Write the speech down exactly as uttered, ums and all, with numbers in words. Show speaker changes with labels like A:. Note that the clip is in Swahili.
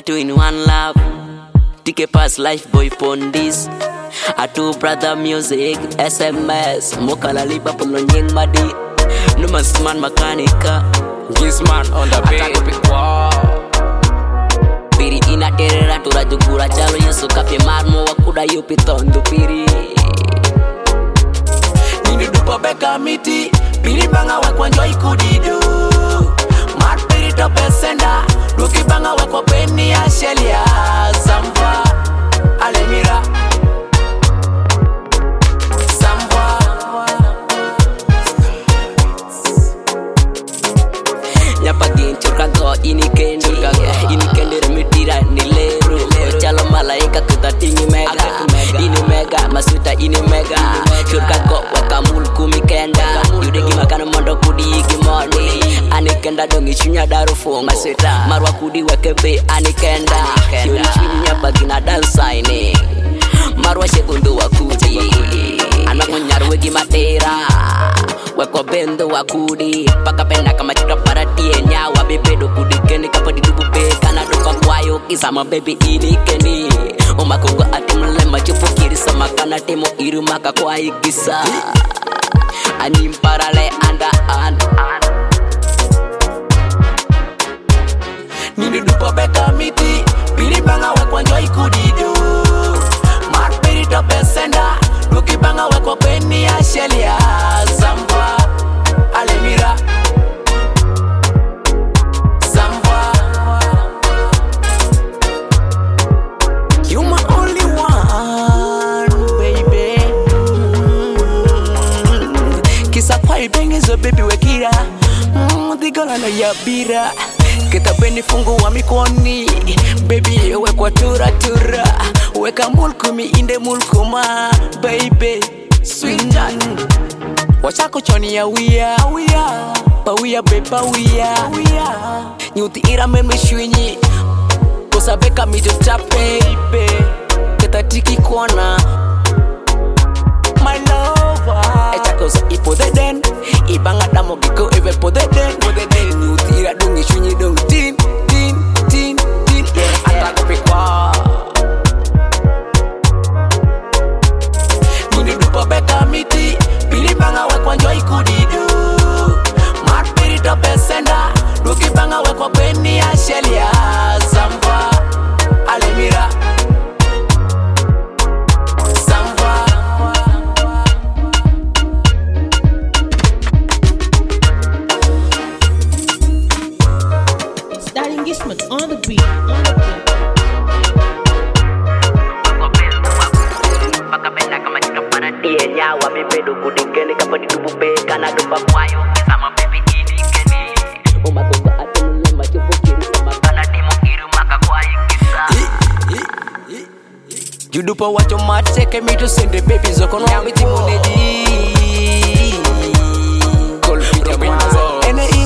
A: I two in one love. Take a pass life boy pondis. I two brother music S M S. Mokala liba pulonyeng madi. Numas man makanika.
B: Gizman on the beat.
A: Piri ina terera turajugura chalo yesu kape marmo wakuda yupi tondo piri.
C: Nini dupa beka miti. Piri banga wakwa njoi kudidu. Mat piri tope senda. Duki banga wakwa peni ya shelia. Zamva alemira. Zamva
A: Nyapa gin churka go ini kendi. Ini kendi remitira ni leru. Chalo malaika kuta tingi mega. Ini mega masuta ini mega. Churka go wakamul kumi kenda. Yudegi makana mondo kudi igi moni. Anikenda dongi chunya daru fungo. Marwa kudi wakebe anikenda. Yuri chunya bagina dansa ini. Marwa shekundu wakudi. Anak menyaru wegi matera. Weko bendo wakudi. Paka penda kama chika para tienya. Wabebedo kudi keni kapa di dubu pe. Kana doka kwayo kisama baby ini keni. Oma kongo ati mlema chupu kiri sama kana temo iru maka kwa igisa. Anim parale anda an.
C: Nini dupa beka miti. Piri banga wakwa njoi kudidu. Mat piri tope senda. Duki banga wakwa peni ya shelia. Zamva alemira. Zamva you my only one baby. mm. Kisa kwa ibengezo baby wekira. mm, Digola na yabira. Kita bendi fungu wa mikoni. Baby wekwa tura tura. Weka mulkumi inde mulkuma. Baby sweet chat. Wachako choni ya wia wia. Pawia beba wia wia. Nyuti ira meme shwinyi. Kosa beka mijo tape baby. Kita tiki kona. My lover. Echa kosa ipo de den. Ibanga damo giko eve po de den. Nyuti ira dungi shwinyi dung tin tin tin tin. Atako pikwa. Nini dupa beka miti. Pili banga wakwa njoi kudidu. Mat piri tope senda. Duki banga wakwa peni ya shelia. Zamva alemira. Zamva
D: Starting Gizman on the beat, on the beat.
A: Tienya wabebedo kudi keni kapa di dubu pe. Kana dupa kwayo kisama baby ini keni. Oma kongo ati mlema chupu kiri sama kana temo iru maka kwa igisa.
C: Judupa wacho mat seke mito sende baby zoko no yangu timuneji. Call Peter Mwanza. Ene